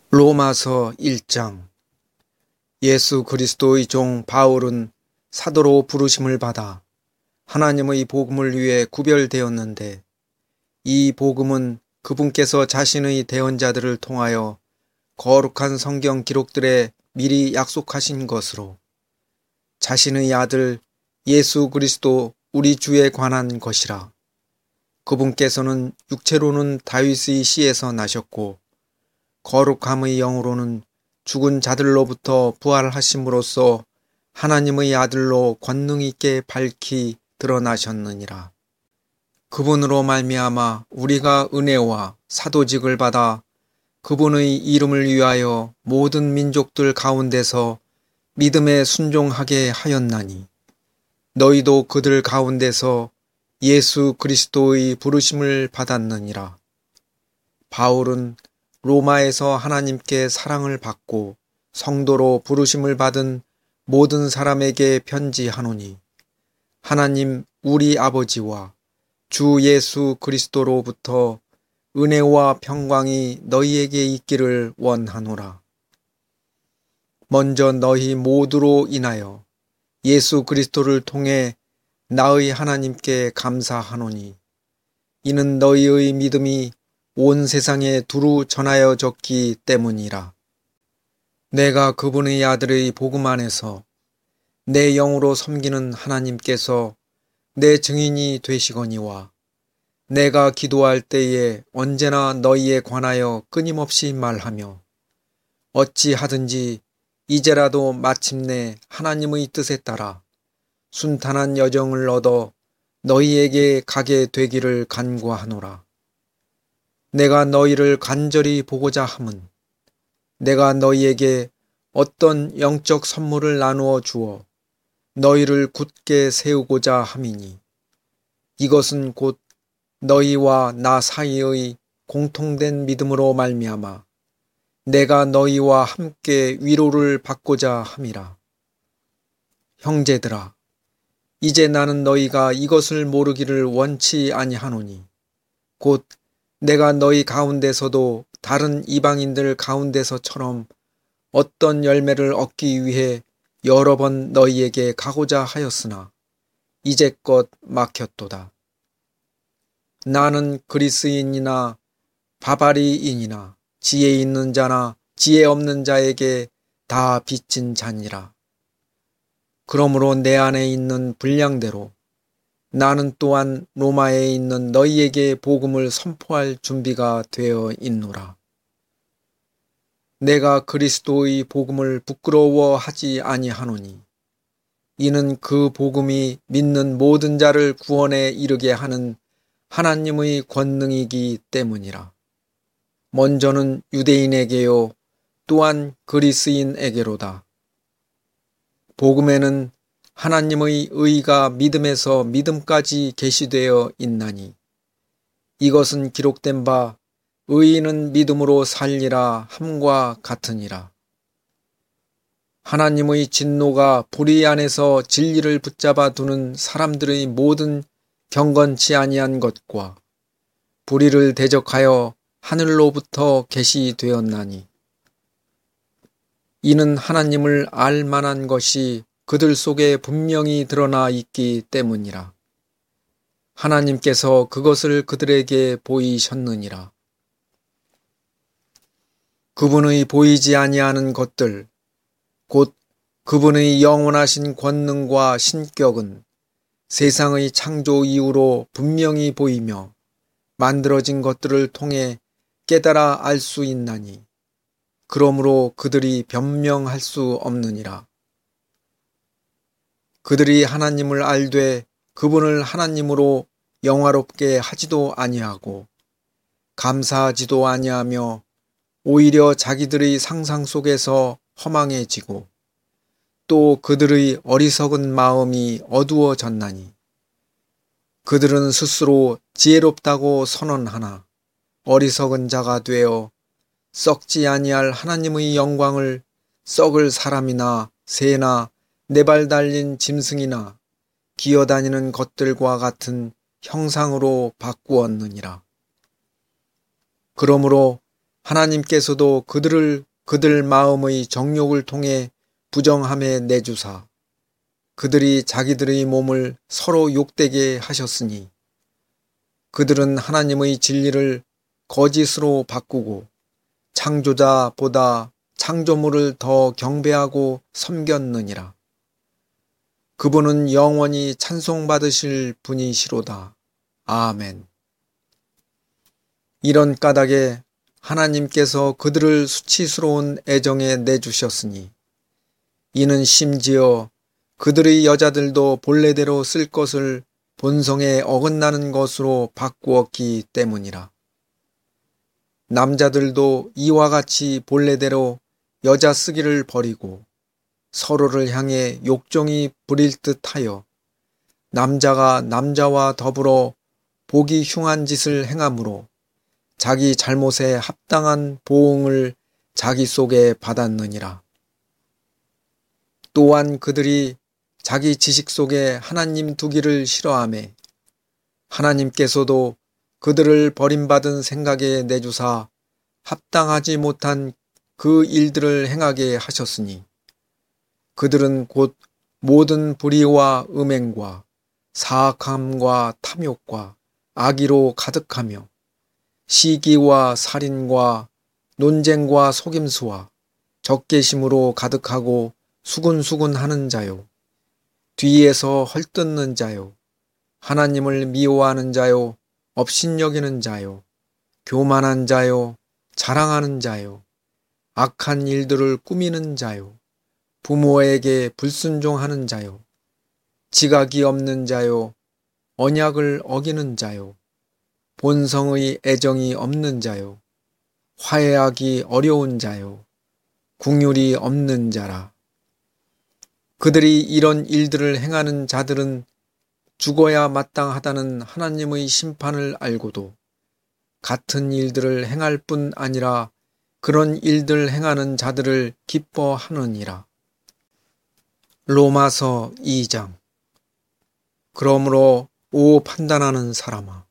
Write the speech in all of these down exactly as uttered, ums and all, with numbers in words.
로마서 일 장. 예수 그리스도의 종 바울은 사도로 부르심을 받아 하나님의 복음을 위해 구별되었는데, 이 복음은 그분께서 자신의 대언자들을 통하여 거룩한 성경 기록들에 미리 약속하신 것으로 자신의 아들 예수 그리스도 우리 주에 관한 것이라. 그분께서는 육체로는 다윗의 씨에서 나셨고 거룩함의 영으로는 죽은 자들로부터 부활하심으로써 하나님의 아들로 권능 있게 밝히 드러나셨느니라. 그분으로 말미암아 우리가 은혜와 사도직을 받아 그분의 이름을 위하여 모든 민족들 가운데서 믿음에 순종하게 하였나니, 너희도 그들 가운데서 예수 그리스도의 부르심을 받았느니라. 바울은 로마에서 하나님께 사랑을 받고 성도로 부르심을 받은 모든 사람에게 편지하노니, 하나님 우리 아버지와 주 예수 그리스도로부터 은혜와 평강이 너희에게 있기를 원하노라. 먼저 너희 모두로 인하여 예수 그리스도를 통해 나의 하나님께 감사하노니, 이는 너희의 믿음이 온 세상에 두루 전하여졌기 때문이라. 내가 그분의 아들의 복음 안에서 내 영으로 섬기는 하나님께서 내 증인이 되시거니와, 내가 기도할 때에 언제나 너희에 관하여 끊임없이 말하며 어찌하든지 이제라도 마침내 하나님의 뜻에 따라 순탄한 여정을 얻어 너희에게 가게 되기를 간구하노라. 내가 너희를 간절히 보고자 함은 내가 너희에게 어떤 영적 선물을 나누어 주어 너희를 굳게 세우고자 함이니, 이것은 곧 너희와 나 사이의 공통된 믿음으로 말미암아 내가 너희와 함께 위로를 받고자 함이라. 형제들아, 이제 나는 너희가 이것을 모르기를 원치 아니하노니, 곧 내가 너희 가운데서도 다른 이방인들 가운데서처럼 어떤 열매를 얻기 위해 여러 번 너희에게 가고자 하였으나 이제껏 막혔도다. 나는 그리스인이나 바바리인이나 지혜 있는 자나 지혜 없는 자에게 다 빚진 자니라. 그러므로 내 안에 있는 분량대로 나는 또한 로마에 있는 너희에게 복음을 선포할 준비가 되어 있노라. 내가 그리스도의 복음을 부끄러워하지 아니하노니, 이는 그 복음이 믿는 모든 자를 구원에 이르게 하는 하나님의 권능이기 때문이라. 먼저는 유대인에게요, 또한 그리스인에게로다. 복음에는 하나님의 의가 믿음에서 믿음까지 계시되어 있나니, 이것은 기록된 바 의인은 믿음으로 살리라 함과 같으니라. 하나님의 진노가 불의 안에서 진리를 붙잡아 두는 사람들의 모든 경건치 아니한 것과 불의를 대적하여 하늘로부터 계시되었나니, 이는 하나님을 알 만한 것이 그들 속에 분명히 드러나 있기 때문이라. 하나님께서 그것을 그들에게 보이셨느니라. 그분의 보이지 아니하는 것들, 곧 그분의 영원하신 권능과 신격은 세상의 창조 이후로 분명히 보이며 만들어진 것들을 통해 깨달아 알 수 있나니, 그러므로 그들이 변명할 수 없느니라. 그들이 하나님을 알되 그분을 하나님으로 영화롭게 하지도 아니하고 감사하지도 아니하며 오히려 자기들의 상상 속에서 허망해지고 또 그들의 어리석은 마음이 어두워졌나니, 그들은 스스로 지혜롭다고 선언하나 어리석은 자가 되어 썩지 아니할 하나님의 영광을 썩을 사람이나 새나 네 발 달린 짐승이나 기어다니는 것들과 같은 형상으로 바꾸었느니라. 그러므로 하나님께서도 그들을 그들 마음의 정욕을 통해 부정함에 내주사 그들이 자기들의 몸을 서로 욕되게 하셨으니 그들은 하나님의 진리를 거짓으로 바꾸고 창조자보다 창조물을 더 경배하고 섬겼느니라. 그분은 영원히 찬송받으실 분이시로다. 아멘. 이런 까닭에 하나님께서 그들을 수치스러운 애정에 내주셨으니 이는 심지어 그들의 여자들도 본래대로 쓸 것을 본성에 어긋나는 것으로 바꾸었기 때문이라. 남자들도 이와 같이 본래대로 여자 쓰기를 버리고 서로를 향해 욕정이 부릴 듯하여 남자가 남자와 더불어 보기 흉한 짓을 행함으로 자기 잘못에 합당한 보응을 자기 속에 받았느니라. 또한 그들이 자기 지식 속에 하나님 두기를 싫어하매 하나님께서도 그들을 버림받은 생각에 내주사 합당하지 못한 그 일들을 행하게 하셨으니 그들은 곧 모든 불의와 음행과 사악함과 탐욕과 악의로 가득하며 시기와 살인과 논쟁과 속임수와 적개심으로 가득하고 수군수군하는 자요, 뒤에서 헐뜯는 자요, 하나님을 미워하는 자요, 업신여기는 자요, 교만한 자요, 자랑하는 자요, 악한 일들을 꾸미는 자요, 부모에게 불순종하는 자요, 지각이 없는 자요, 언약을 어기는 자요, 본성의 애정이 없는 자요, 화해하기 어려운 자요, 긍휼이 없는 자라. 그들이 이런 일들을 행하는 자들은 죽어야 마땅하다는 하나님의 심판을 알고도 같은 일들을 행할 뿐 아니라 그런 일들 행하는 자들을 기뻐하느니라. 로마서 이 장. 그러므로 오 판단하는 사람아,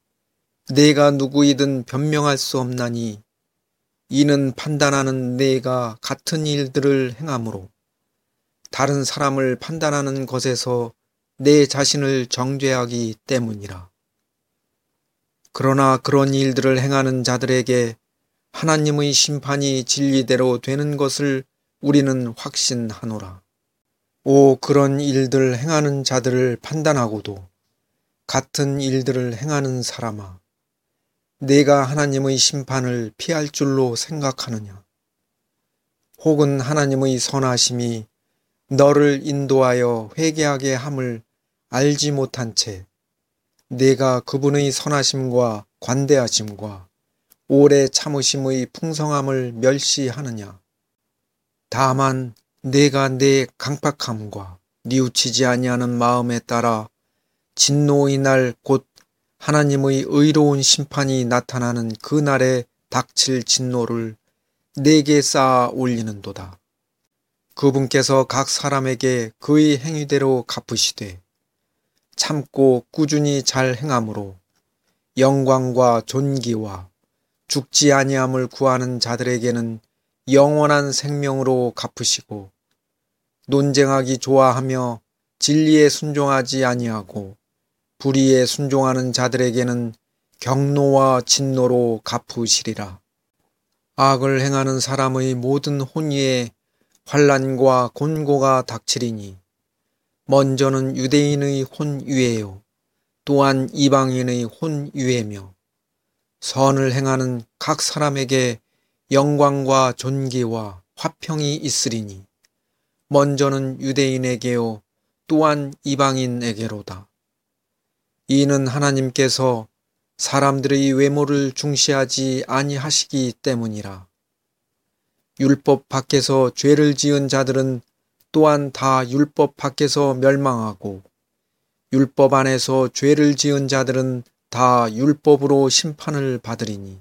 내가 누구이든 변명할 수 없나니 이는 판단하는 내가 같은 일들을 행함으로 다른 사람을 판단하는 것에서 내 자신을 정죄하기 때문이라. 그러나 그런 일들을 행하는 자들에게 하나님의 심판이 진리대로 되는 것을 우리는 확신하노라. 오, 그런 일들 행하는 자들을 판단하고도 같은 일들을 행하는 사람아, 내가 하나님의 심판을 피할 줄로 생각하느냐? 혹은 하나님의 선하심이 너를 인도하여 회개하게 함을 알지 못한 채 내가 그분의 선하심과 관대하심과 오래 참으심의 풍성함을 멸시하느냐? 다만 내가 내 강팍함과 뉘우치지 아니하는 마음에 따라 진노의 날 곧 하나님의 의로운 심판이 나타나는 그 날에 닥칠 진노를 내게 쌓아 올리는도다. 그분께서 각 사람에게 그의 행위대로 갚으시되 참고 꾸준히 잘 행함으로 영광과 존귀와 죽지 아니함을 구하는 자들에게는 영원한 생명으로 갚으시고 논쟁하기 좋아하며 진리에 순종하지 아니하고 불의에 순종하는 자들에게는 경노와 진노로 갚으시리라. 악을 행하는 사람의 모든 혼위에 환난과 곤고가 닥치리니 먼저는 유대인의 혼유예요, 또한 이방인의 혼유예며 선을 행하는 각 사람에게 영광과 존귀와 화평이 있으리니 먼저는 유대인에게요, 또한 이방인에게로다. 이는 하나님께서 사람들의 외모를 중시하지 아니하시기 때문이라. 율법 밖에서 죄를 지은 자들은 또한 다 율법 밖에서 멸망하고 율법 안에서 죄를 지은 자들은 다 율법으로 심판을 받으리니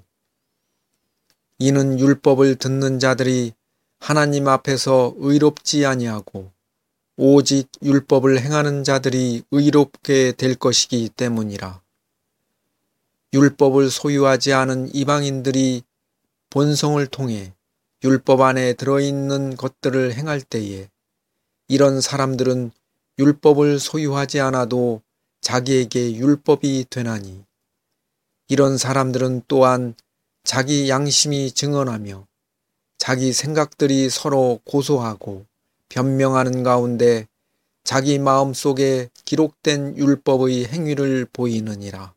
이는 율법을 듣는 자들이 하나님 앞에서 의롭지 아니하고 오직 율법을 행하는 자들이 의롭게 될 것이기 때문이라. 율법을 소유하지 않은 이방인들이 본성을 통해 율법 안에 들어있는 것들을 행할 때에 이런 사람들은 율법을 소유하지 않아도 자기에게 율법이 되나니 이런 사람들은 또한 자기 양심이 증언하며 자기 생각들이 서로 고소하고 변명하는 가운데 자기 마음속에 기록된 율법의 행위를 보이느니라.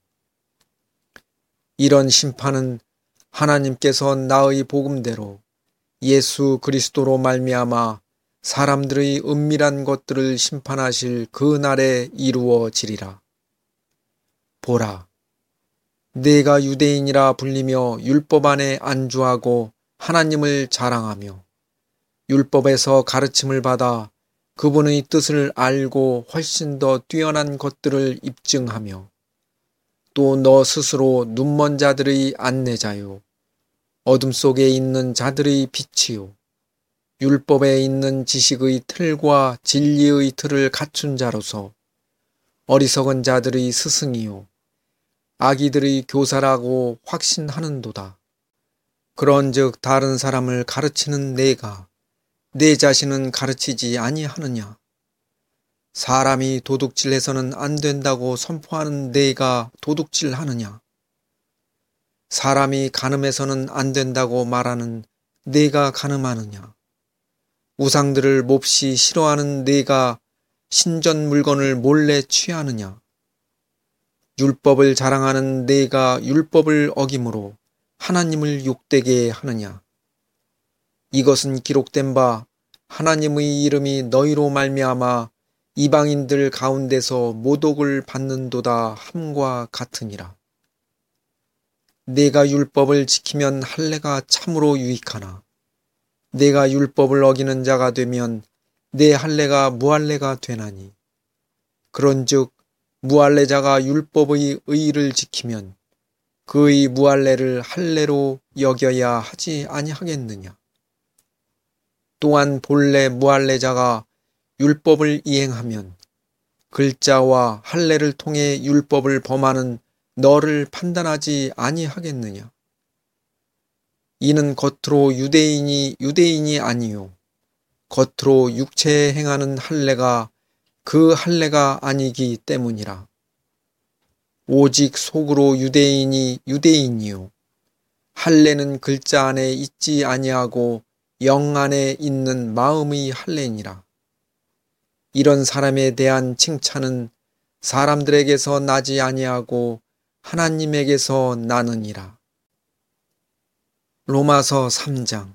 이런 심판은 하나님께서 나의 복음대로 예수 그리스도로 말미암아 사람들의 은밀한 것들을 심판하실 그 날에 이루어지리라. 보라, 내가 유대인이라 불리며 율법 안에 안주하고 하나님을 자랑하며 율법에서 가르침을 받아 그분의 뜻을 알고 훨씬 더 뛰어난 것들을 입증하며 또 너 스스로 눈먼 자들의 안내자요 어둠 속에 있는 자들의 빛이요 율법에 있는 지식의 틀과 진리의 틀을 갖춘 자로서 어리석은 자들의 스승이요 아기들의 교사라고 확신하는도다. 그런즉 다른 사람을 가르치는 내가 내 자신은 가르치지 아니하느냐? 사람이 도둑질해서는 안 된다고 선포하는 내가 도둑질하느냐? 사람이 간음해서는 안 된다고 말하는 내가 간음하느냐? 우상들을 몹시 싫어하는 내가 신전 물건을 몰래 취하느냐? 율법을 자랑하는 내가 율법을 어김으로 하나님을 욕되게 하느냐? 이것은 기록된 바 하나님의 이름이 너희로 말미암아 이방인들 가운데서 모독을 받는도다 함과 같으니라. 내가 율법을 지키면 할례가 참으로 유익하나 내가 율법을 어기는 자가 되면 내 할례가 무할례가 되나니 그런즉 무할례자가 율법의 의의를 지키면 그의 무할례를 할례로 여겨야 하지 아니하겠느냐. 또한 본래 무할례자가 율법을 이행하면 글자와 할례를 통해 율법을 범하는 너를 판단하지 아니하겠느냐. 이는 겉으로 유대인이 유대인이 아니요 겉으로 육체에 행하는 할례가 그 할례가 아니기 때문이라. 오직 속으로 유대인이 유대인이요 할례는 글자 안에 있지 아니하고 영 안에 있는 마음의 할례니라. 이런 사람에 대한 칭찬은 사람들에게서 나지 아니하고 하나님에게서 나느니라. 로마서 삼 장.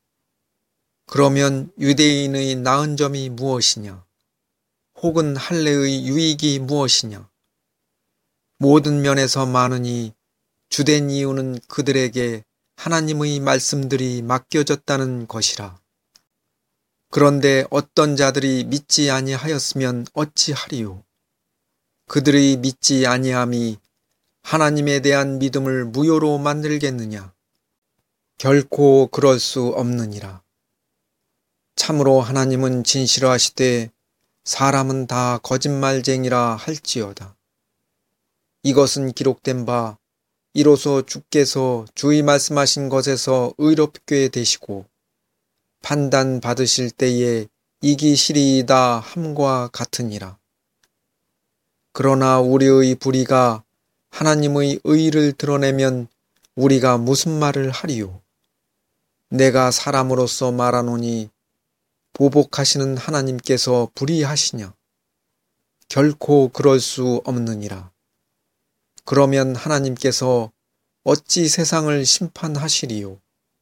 그러면 유대인의 나은 점이 무엇이냐? 혹은 할례의 유익이 무엇이냐? 모든 면에서 많으니 주된 이유는 그들에게 하나님의 말씀들이 맡겨졌다는 것이라. 그런데 어떤 자들이 믿지 아니하였으면 어찌하리요? 그들의 믿지 아니함이 하나님에 대한 믿음을 무효로 만들겠느냐? 결코 그럴 수 없느니라. 참으로 하나님은 진실하시되 사람은 다 거짓말쟁이라 할지어다. 이것은 기록된 바 이로써 주께서 주의 말씀하신 것에서 의롭게 되시고 판단 받으실 때에 이기시리이다 함과 같으니라. 그러나 우리의 불의가 하나님의 의를 드러내면 우리가 무슨 말을 하리요? 내가 사람으로서 말하노니 보복하시는 하나님께서 불의하시냐? 결코 그럴 수 없느니라. 그러면 하나님께서 어찌 세상을 심판하시리요?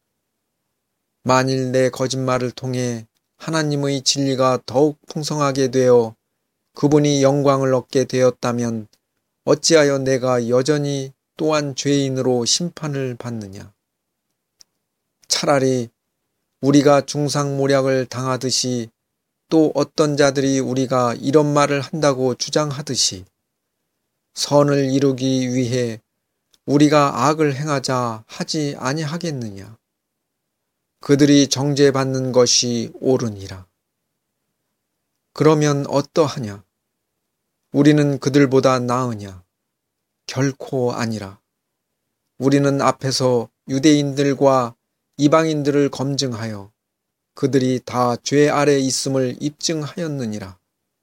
만일 내 거짓말을 통해 하나님의 진리가 더욱 풍성하게 되어 그분이 영광을 얻게 되었다면 어찌하여 내가 여전히 또한 죄인으로 심판을 받느냐? 차라리 우리가 중상모략을 당하듯이 또 어떤 자들이 우리가 이런 말을 한다고 주장하듯이 선을 이루기 위해 우리가 악을 행하자 하지 아니하겠느냐? 그들이 정죄받는 것이 옳으니라. 그러면 어떠하냐? 우리는 그들보다 나으냐? 결코 아니라. 우리는 앞에서 유대인들과 이방인들을 검증하여 그들이 다 죄 아래 있음을 입증하였느니라.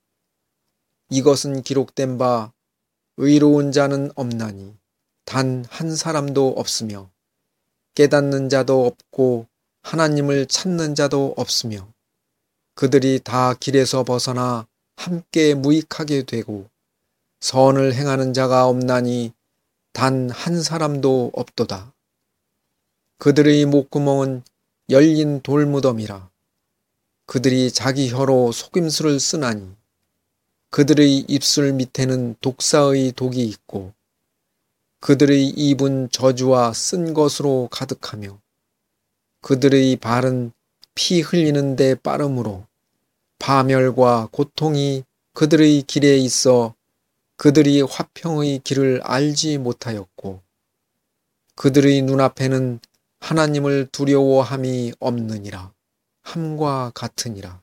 이것은 기록된 바 의로운 자는 없나니 단 한 사람도 없으며 깨닫는 자도 없고 하나님을 찾는 자도 없으며 그들이 다 길에서 벗어나 함께 무익하게 되고 선을 행하는 자가 없나니 단 한 사람도 없도다. 그들의 목구멍은 열린 돌무덤이라. 그들이 자기 혀로 속임수를 쓰나니 그들의 입술 밑에는 독사의 독이 있고 그들의 입은 저주와 쓴 것으로 가득하며 그들의 발은 피 흘리는 데 빠름으로 파멸과 고통이 그들의 길에 있어 그들이 화평의 길을 알지 못하였고 그들의 눈앞에는 하나님을 두려워함이 없느니라. 함과 같으니라.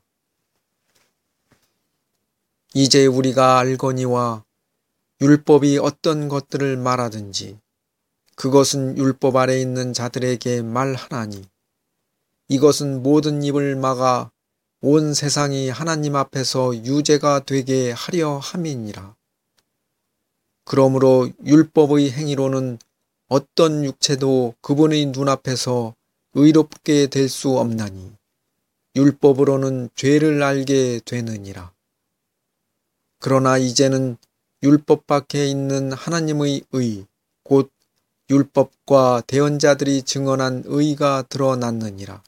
이제 우리가 알거니와 율법이 어떤 것들을 말하든지 그것은 율법 아래 있는 자들에게 말하나니 이것은 모든 입을 막아 온 세상이 하나님 앞에서 유죄가 되게 하려 함이니라. 그러므로 율법의 행위로는 어떤 육체도 그분의 눈앞에서 의롭게 될 수 없나니 율법으로는 죄를 알게 되느니라. 그러나 이제는 율법 밖에 있는 하나님의 의, 곧 율법과 대언자들이 증언한 의가 드러났느니라.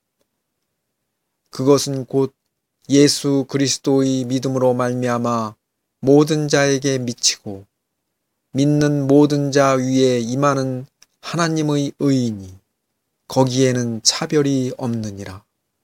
그것은 곧 예수 그리스도의 믿음으로 말미암아 모든 자에게 미치고 믿는 모든 자 위에 임하는 하나님의 의이니 거기에는 차별이 없느니라.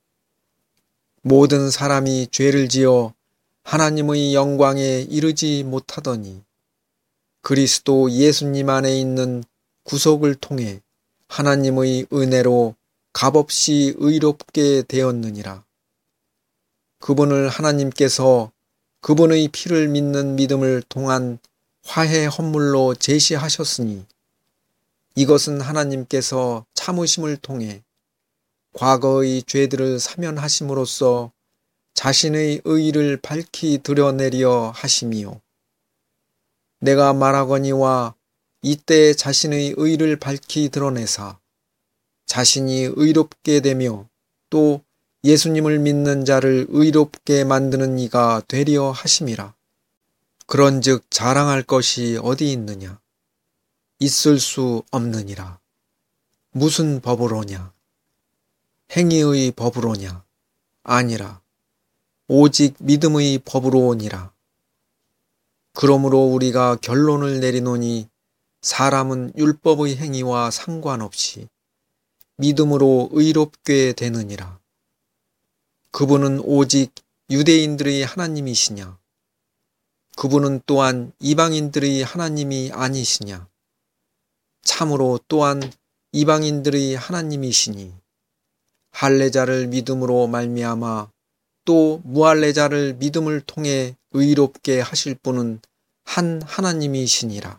모든 사람이 죄를 지어 하나님의 영광에 이르지 못하더니 그리스도 예수님 안에 있는 구속을 통해 하나님의 은혜로 값없이 의롭게 되었느니라. 그분을 하나님께서 그분의 피를 믿는 믿음을 통한 화해 헌물로 제시하셨으니 이것은 하나님께서 참으심을 통해 과거의 죄들을 사면하심으로써 자신의 의의를 밝히 드러내려 하심이요. 내가 말하거니와 이때 자신의 의의를 밝히 드러내사 자신이 의롭게 되며 또 예수님을 믿는 자를 의롭게 만드는 이가 되려 하심이라. 그런즉 자랑할 것이 어디 있느냐? 있을 수 없느니라. 무슨 법으로냐? 행위의 법으로냐? 아니라 오직 믿음의 법으로니라. 그러므로 우리가 결론을 내리노니 사람은 율법의 행위와 상관없이 믿음으로 의롭게 되느니라. 그분은 오직 유대인들의 하나님이시냐? 그분은 또한 이방인들의 하나님이 아니시냐? 참으로 또한 이방인들의 하나님이시니 할례자를 믿음으로 말미암아 또 무할례자를 믿음을 통해 의롭게 하실 분은 한 하나님이시니라.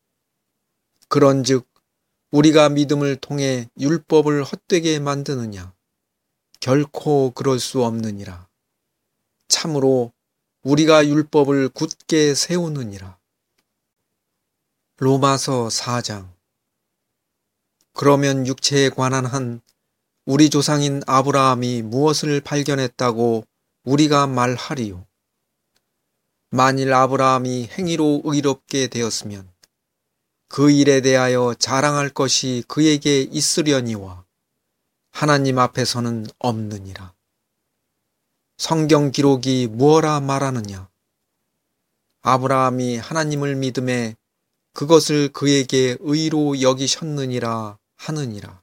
그런즉 우리가 믿음을 통해 율법을 헛되게 만드느냐? 결코 그럴 수 없느니라. 참으로 우리가 율법을 굳게 세우느니라. 로마서 사 장. 그러면 육체에 관한 한 우리 조상인 아브라함이 무엇을 발견했다고 우리가 말하리요? 만일 아브라함이 행위로 의롭게 되었으면 그 일에 대하여 자랑할 것이 그에게 있으려니와 하나님 앞에서는 없느니라. 성경 기록이 무엇라 말하느냐? 아브라함이 하나님을 믿음에 그것을 그에게 의로 여기셨느니라 하느니라.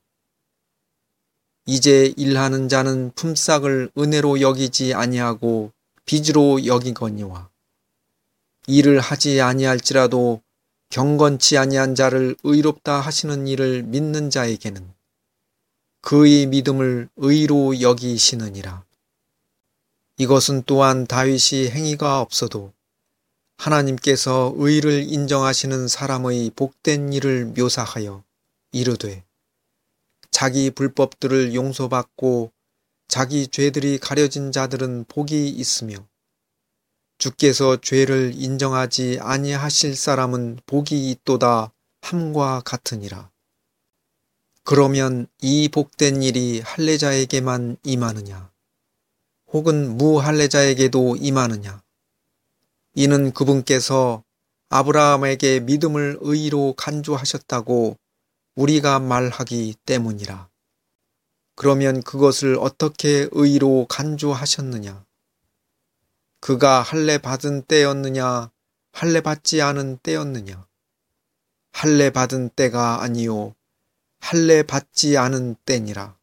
이제 일하는 자는 품삯을 은혜로 여기지 아니하고 빚으로 여기거니와 일을 하지 아니할지라도 경건치 아니한 자를 의롭다 하시는 일을 믿는 자에게는 그의 믿음을 의로 여기시느니라. 이것은 또한 다윗이 행위가 없어도 하나님께서 의를 인정하시는 사람의 복된 일을 묘사하여 이르되 자기 불법들을 용서받고 자기 죄들이 가려진 자들은 복이 있으며 주께서 죄를 인정하지 아니하실 사람은 복이 있도다 함과 같으니라. 그러면 이 복된 일이 할례자에게만 임하느냐? 혹은 무할례자에게도 임하느냐? 이는 그분께서 아브라함에게 믿음을 의로 간주하셨다고 우리가 말하기 때문이라. 그러면 그것을 어떻게 의로 간주하셨느냐? 그가 할례 받은 때였느냐? 할례 받지 않은 때였느냐? 할례 받은 때가 아니요 할례 받지 않은 때니라.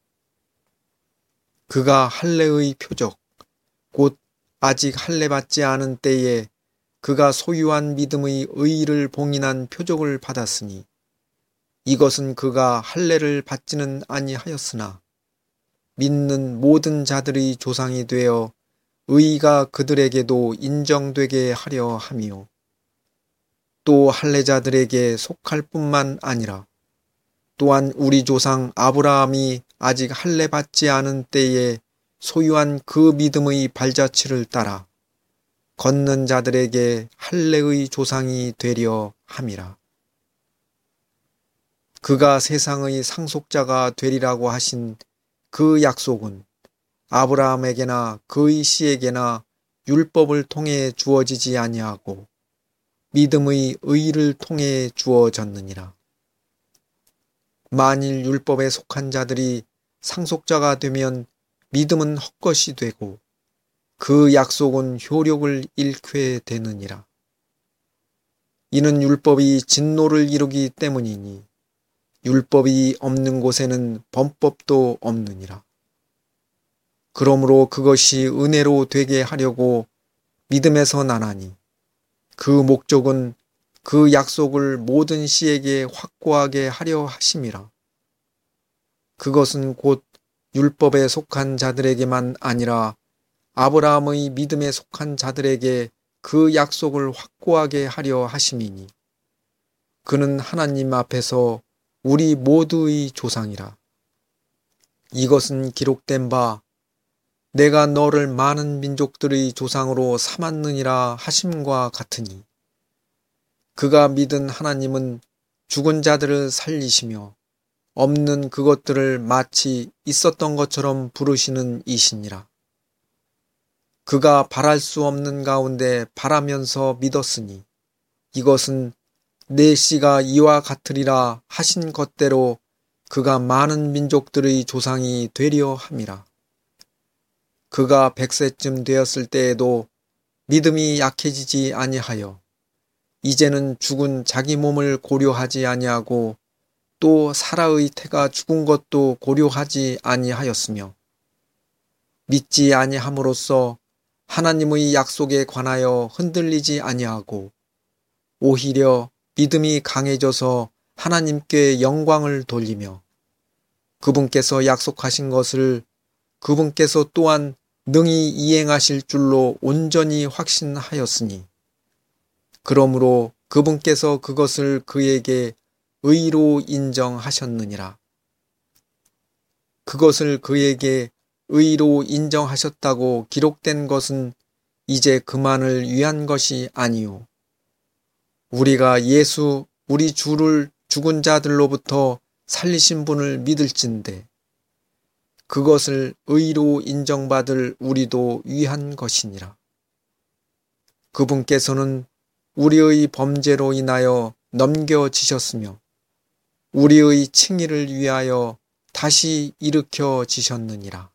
그가 할례의 표적, 곧 아직 할례 받지 않은 때에 그가 소유한 믿음의 의의를 봉인한 표적을 받았으니 이것은 그가 할례를 받지는 아니하였으나 믿는 모든 자들의 조상이 되어 의의가 그들에게도 인정되게 하려 함이요. 또 할례자들에게 속할 뿐만 아니라 또한 우리 조상 아브라함이 아직 할례 받지 않은 때에 소유한 그 믿음의 발자취를 따라 걷는 자들에게 할례의 조상이 되려 함이라. 그가 세상의 상속자가 되리라고 하신 그 약속은 아브라함에게나 그의 씨에게나 율법을 통해 주어지지 아니하고 믿음의 의를 통해 주어졌느니라. 만일 율법에 속한 자들이 상속자가 되면 믿음은 헛것이 되고 그 약속은 효력을 잃게 되느니라. 이는 율법이 진노를 이루기 때문이니 율법이 없는 곳에는 범법도 없느니라. 그러므로 그것이 은혜로 되게 하려고 믿음에서 나나니 그 목적은 그 약속을 모든 씨에게 확고하게 하려 하심이라. 그것은 곧 율법에 속한 자들에게만 아니라 아브라함의 믿음에 속한 자들에게 그 약속을 확고하게 하려 하심이니 그는 하나님 앞에서 우리 모두의 조상이라. 이것은 기록된 바 내가 너를 많은 민족들의 조상으로 삼았느니라 하심과 같으니 그가 믿은 하나님은 죽은 자들을 살리시며 없는 그것들을 마치 있었던 것처럼 부르시는 이시니라. 그가 바랄 수 없는 가운데 바라면서 믿었으니 이것은 내 씨가 이와 같으리라 하신 것대로 그가 많은 민족들의 조상이 되려 함이라. 그가 백세쯤 되었을 때에도 믿음이 약해지지 아니하여 이제는 죽은 자기 몸을 고려하지 아니하고 또 사라의 태가 죽은 것도 고려하지 아니하였으며 믿지 아니함으로써 하나님의 약속에 관하여 흔들리지 아니하고 오히려 믿음이 강해져서 하나님께 영광을 돌리며 그분께서 약속하신 것을 그분께서 또한 능히 이행하실 줄로 온전히 확신하였으니 그러므로 그분께서 그것을 그에게 의로 인정하셨느니라. 그것을 그에게 의로 인정하셨다고 기록된 것은 이제 그만을 위한 것이 아니요 우리가 예수 우리 주를 죽은 자들로부터 살리신 분을 믿을진대 그것을 의로 인정받을 우리도 위한 것이니라. 그분께서는 우리의 범죄로 인하여 넘겨지셨으며 우리의 칭의를 위하여 다시 일으켜지셨느니라.